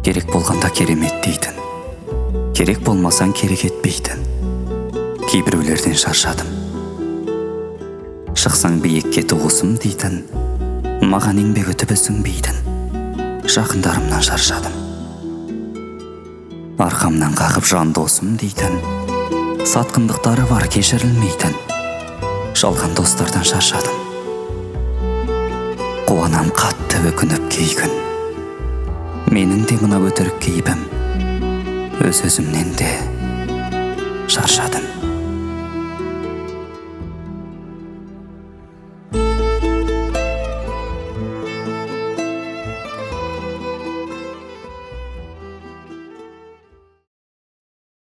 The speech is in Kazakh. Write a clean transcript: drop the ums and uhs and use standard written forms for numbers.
керек болғанда керемет дейтін, керек болмасаң керек етпейтін кейбіреулерден шаршадым. Шықсаң биікке туғысым дейтін, маған еңбек өтіп ісінбейтін жақындарымнан шаршадым. Арқамнан қағып жан досым дейтін, сатқындықтары бар кешірілмейтін жалған достардан шаршадым. Қуанам қатты өкініп кей күн, менің де мына өтірік кейбім, өз-өзімнен де шаршадым.